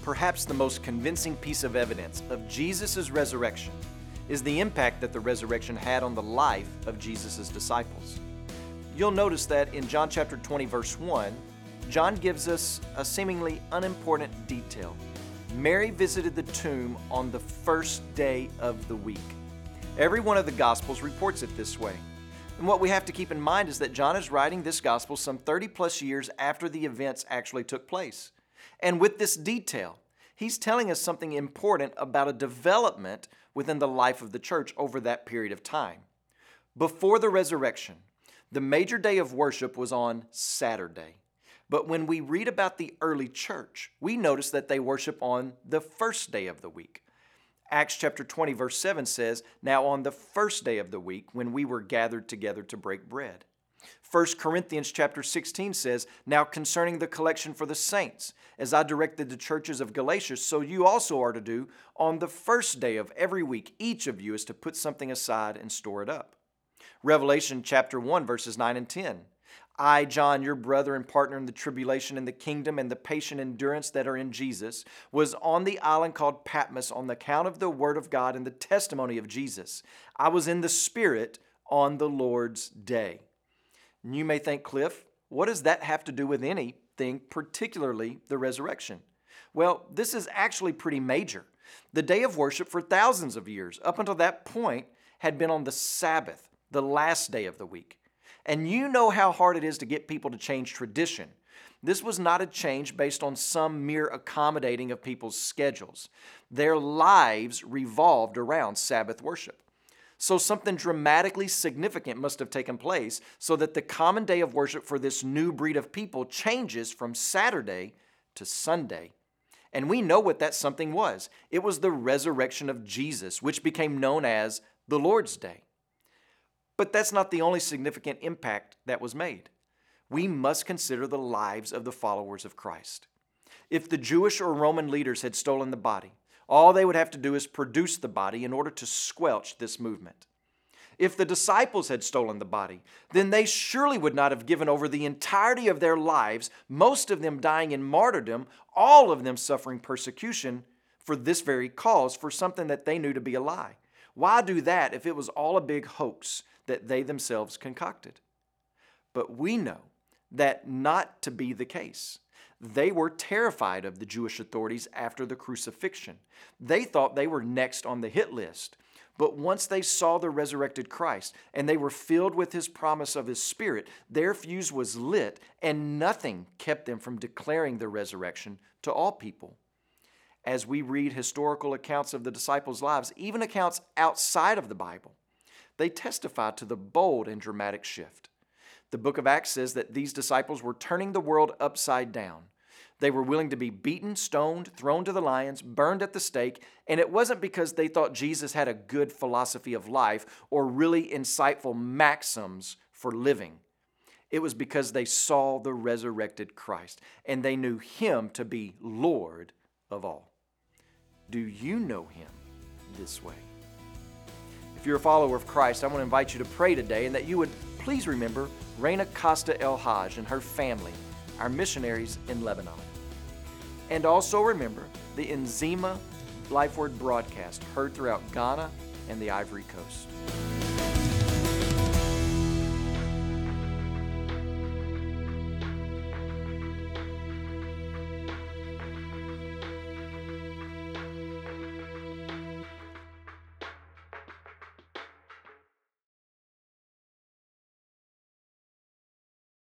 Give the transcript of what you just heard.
Perhaps the most convincing piece of evidence of Jesus' resurrection is the impact that the resurrection had on the life of Jesus' disciples. You'll notice that in John chapter 20, verse 1, John gives us a seemingly unimportant detail. Mary visited the tomb on the first day of the week. Every one of the Gospels reports it this way. And what we have to keep in mind is that John is writing this Gospel some 30 plus years after the events actually took place. And with this detail, he's telling us something important about a development within the life of the church over that period of time. Before the resurrection, the major day of worship was on Saturday. But when we read about the early church, we notice that they worship on the first day of the week. Acts chapter 20, verse 7 says, "Now on the first day of the week, when we were gathered together to break bread." 1 Corinthians chapter 16 says, "Now concerning the collection for the saints, as I directed the churches of Galatia, so you also are to do. On the first day of every week, each of you is to put something aside and store it up." Revelation chapter 1, verses 9 and 10. "I, John, your brother and partner in the tribulation and the kingdom and the patient endurance that are in Jesus, was on the island called Patmos on the account of the word of God and the testimony of Jesus. I was in the Spirit on the Lord's day." And you may think, Cliff, what does that have to do with anything, particularly the resurrection? Well, this is actually pretty major. The day of worship for thousands of years, up until that point, had been on the Sabbath, the last day of the week. And you know how hard it is to get people to change tradition. This was not a change based on some mere accommodating of people's schedules. Their lives revolved around Sabbath worship. So something dramatically significant must have taken place so that the common day of worship for this new breed of people changes from Saturday to Sunday. And we know what that something was. It was the resurrection of Jesus, which became known as the Lord's Day. But that's not the only significant impact that was made. We must consider the lives of the followers of Christ. If the Jewish or Roman leaders had stolen the body, all they would have to do is produce the body in order to squelch this movement. If the disciples had stolen the body, then they surely would not have given over the entirety of their lives, most of them dying in martyrdom, all of them suffering persecution for this very cause, for something that they knew to be a lie. Why do that if it was all a big hoax that they themselves concocted? But we know that not to be the case. They were terrified of the Jewish authorities after the crucifixion. They thought they were next on the hit list. But once they saw the resurrected Christ and they were filled with His promise of His Spirit, their fuse was lit and nothing kept them from declaring the resurrection to all people. As we read historical accounts of the disciples' lives, even accounts outside of the Bible, they testify to the bold and dramatic shift. The book of Acts says that these disciples were turning the world upside down. They were willing to be beaten, stoned, thrown to the lions, burned at the stake, and it wasn't because they thought Jesus had a good philosophy of life or really insightful maxims for living. It was because they saw the resurrected Christ, and they knew Him to be Lord of all. Do you know Him this way? If you're a follower of Christ, I want to invite you to pray today and that you would please remember Reina Costa El Haj and her family, our missionaries in Lebanon. And also remember the Nzima Life Word broadcast heard throughout Ghana and the Ivory Coast.